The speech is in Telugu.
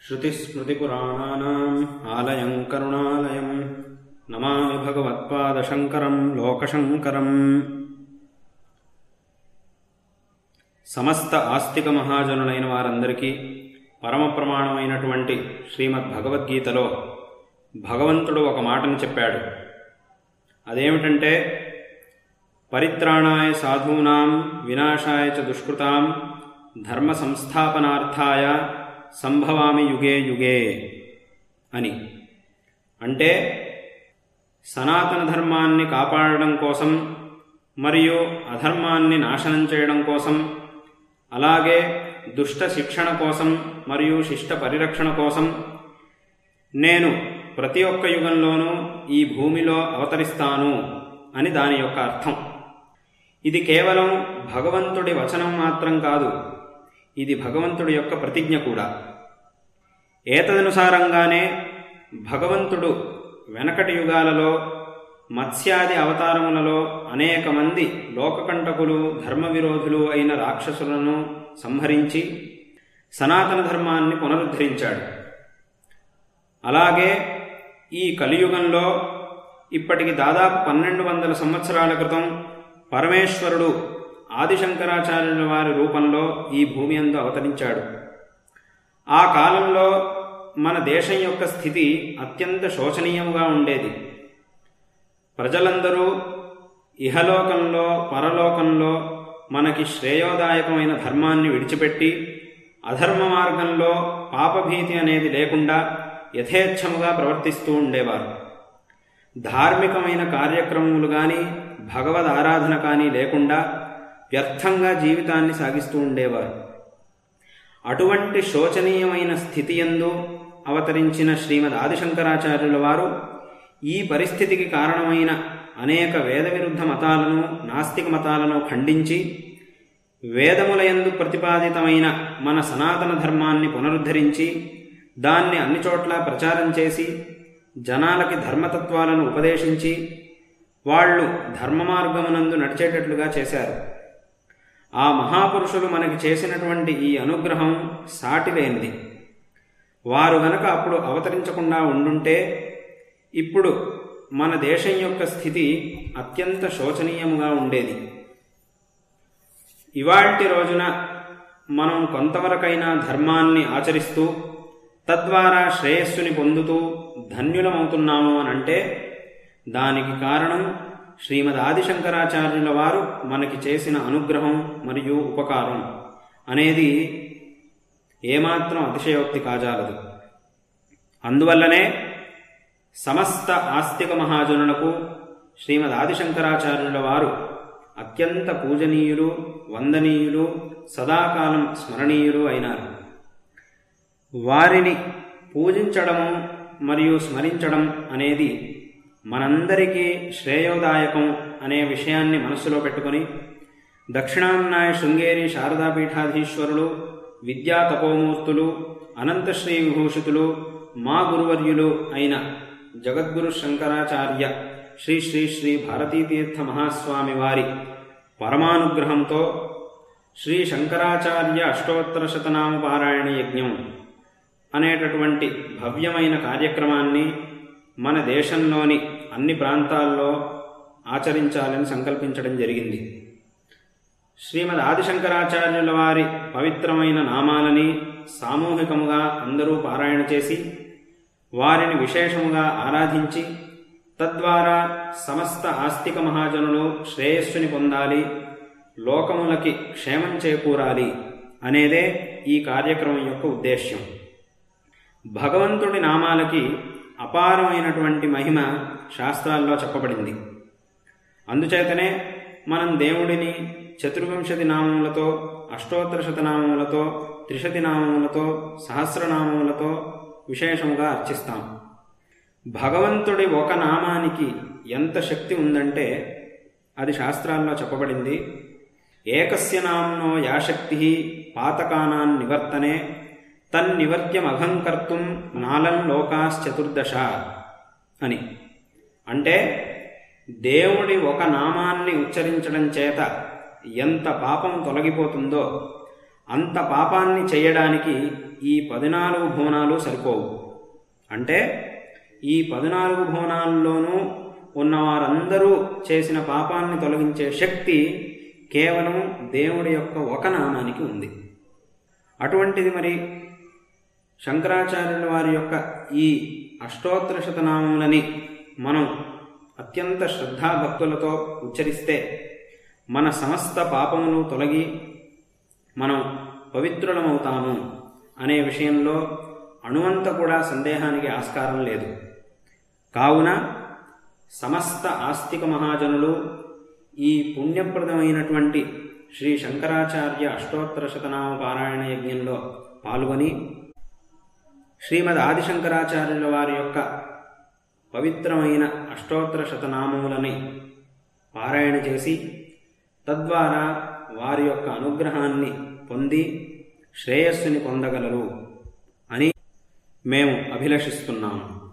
श्रुतिस्मृतिपुराणानाम् आलयं करुणालयं नमामि भगवत्पादशङ्करं लोकशङ्करम्। సమస్త ఆస్తిక మహాజనులైన వారందరికీ పరమ ప్రమాణమైనటువంటి శ్రీమద్ భగవద్గీతలో భగవంతుడు ఒక మాటను చెప్పాడు. అదేమిటంటే, పరిత్రాణాయ సాధూనాం వినాశాయ చ దుష్కృతాం ధర్మ సంస్థాపనార్థాయ సంభవామి యుగే యుగే అని. అంటే సనాతన ధర్మాన్ని కాపాడడం కోసం మరియు అధర్మాన్ని నాశనం చేయడం కోసం, అలాగే దుష్ట శిక్షణ కోసం మరియు శిష్ట పరిరక్షణ కోసం నేను ప్రతి ఒక్క యుగంలోనూ ఈ భూమిలో అవతరిస్తాను అని దాని యొక్క అర్థం. ఇది కేవలం భగవంతుడి వచనం మాత్రం కాదు, ఇది భగవంతుడి యొక్క ప్రతిజ్ఞ కూడా. ఏతదనుసారంగానే భగవంతుడు వెనకటి యుగాలలో మత్స్యాది అవతారములలో అనేక మంది లోకకంటకులు ధర్మ విరోధులు అయిన రాక్షసులను సంహరించి సనాతన ధర్మాన్ని పునరుద్ధరించాడు. అలాగే ఈ కలియుగంలో ఇప్పటికి దాదాపు 1200 సంవత్సరాల క్రితం పరమేశ్వరుడు ఆదిశంకరాచార్యుల వారి రూపంలో ఈ భూమి యందు అవతరించాడు. ఆ కాలంలో మన దేశం యొక్క స్థితి అత్యంత శోచనీయముగా ఉండేది. ప్రజలందరూ ఇహలోకంలో పరలోకంలో మనకి శ్రేయోదాయకమైన ధర్మాన్ని విడిచిపెట్టి అధర్మ మార్గంలో పాపభీతి అనేది లేకుండా యథేచ్ఛముగా ప్రవర్తిస్తూ ఉండేవారు. ధార్మికమైన కార్యక్రమములు కానీ భగవద్ ఆరాధన కానీ లేకుండా వ్యర్థంగా జీవితాన్ని సాగిస్తూ ఉండేవారు. అటువంటి శోచనీయమైన స్థితి యందు అవతరించిన శ్రీమద్ ఆదిశంకరాచార్యుల వారు ఈ పరిస్థితికి కారణమైన అనేక వేద విరుద్ధ మతాలను, నాస్తిక మతాలను ఖండించి వేదములయందు ప్రతిపాదితమైన మన సనాతన ధర్మాన్ని పునరుద్ధరించి దాన్ని అన్ని చోట్ల ప్రచారం చేసి జనాలకి ధర్మతత్వాలను ఉపదేశించి వాళ్ళు ధర్మ మార్గమునందు నడిచేటట్లుగా చేశారు. ఆ మహాపురుషులు మనకి చేసినటువంటి ఈ అనుగ్రహం సాటిలేనిది. వారు గనక అప్పుడు అవతరించకుండా ఉండుంటే ఇప్పుడు మన దేశం యొక్క స్థితి అత్యంత శోచనీయముగా ఉండేది. ఇవాల్టి రోజున మనం కొంతవరకైనా ధర్మాన్ని ఆచరిస్తూ తద్వారా శ్రేయస్సుని పొందుతూ ధన్యులమవుతున్నాము అనంటే దానికి కారణం శ్రీమద్ ఆదిశంకరాచార్యుల వారు మనకి చేసిన అనుగ్రహం మరియు ఉపకారం అనేది ఏమాత్రం అతిశయోక్తి కాజాలదు. అందువల్లనే సమస్త ఆస్తిక మహాజనులకు శ్రీమద్ ఆదిశంకరాచార్యుల వారు అత్యంత పూజనీయులు, వందనీయులు, సదాకాలం స్మరణీయులు అయినారు. వారిని పూజించడము మరియు స్మరించడం అనేది మనందరికీ శ్రేయోదాయకం అనే విషయాన్ని మనస్సులో పెట్టుకొని దక్షిణామ్నాయ శృంగేరి శారదాపీఠాధీశ్వరులు, విద్యా తపోమూర్తులు, అనంతశ్రీ విభూషితులు, మా గురువర్యులు అయిన జగద్గురు శంకరాచార్య శ్రీ శ్రీ శ్రీ భారతీతీర్థ మహాస్వామి వారి పరమానుగ్రహంతో శ్రీ శంకరాచార్య అష్టోత్తర శతనామ పారాయణ యజ్ఞం అనేటటువంటి భవ్యమైన కార్యక్రమాన్ని మన దేశంలోని అన్ని ప్రాంతాల్లో ఆచరించాలని సంకల్పించడం జరిగింది. శ్రీమద్ ఆదిశంకరాచార్యుల వారి పవిత్రమైన నామాలని సామూహికముగా అందరూ పారాయణ చేసి వారిని విశేషముగా ఆరాధించి తద్వారా సమస్త ఆస్తిక మహాజనులు శ్రేయస్సుని పొందాలి, లోకములకి క్షేమం చేకూరాలి అనేదే ఈ కార్యక్రమం యొక్క ఉద్దేశ్యం. భగవంతుడి నామాలకి అపారమైనటువంటి మహిమ శాస్త్రాల్లో చెప్పబడింది. అందుచేతనే మనం దేవుడిని చతుర్వింశతి నామములతో, అష్టోత్తర శతనామములతో, త్రిశతి నామములతో, సహస్రనామములతో విశేషముగా అర్చిస్తాం. భగవంతుడి ఒక నామానికి ఎంత శక్తి ఉందంటే అది శాస్త్రాల్లో చెప్పబడింది. ఏకస్య నామ్నో యా శక్తి పాతకానాన్ నివర్తనే తన్నివర్త్యమఘంకర్తుం నాలం లోకాశ్చతుర్దశ అని. అంటే దేవుడి ఒక నామాన్ని ఉచ్చరించడం చేత ఎంత పాపం తొలగిపోతుందో అంత పాపాన్ని చేయడానికి ఈ 14 భువనాలు సరిపోవు. అంటే ఈ 14 భువనాల్లోనూ ఉన్నవారందరూ చేసిన పాపాన్ని తొలగించే శక్తి కేవలం దేవుడి యొక్క ఒక నామానికి ఉంది. అటువంటిది మరి శంకరాచార్యుల వారి యొక్క ఈ అష్టోత్తర శతనామములని మనం అత్యంత శ్రద్ధాభక్తులతో ఉచ్చరిస్తే మన సమస్త పాపములు తొలగి మనం పవిత్రులమవుతాము అనే విషయంలో అణువంత కూడా సందేహానికి ఆస్కారం లేదు. కావున సమస్త ఆస్తిక మహాజనులు ఈ పుణ్యప్రదమైనటువంటి శ్రీ శంకరాచార్య అష్టోత్తర శతనామ పారాయణ యజ్ఞంలో పాల్గొని శ్రీమద్ ఆదిశంకరాచార్యుల వారి యొక్క పవిత్రమైన అష్టోత్తర శతనామములని పారాయణ చేసి తద్వారా వారి యొక్క అనుగ్రహాన్ని పొంది శ్రేయస్సుని పొందగలరు అని మేము అభిలషిస్తున్నాము.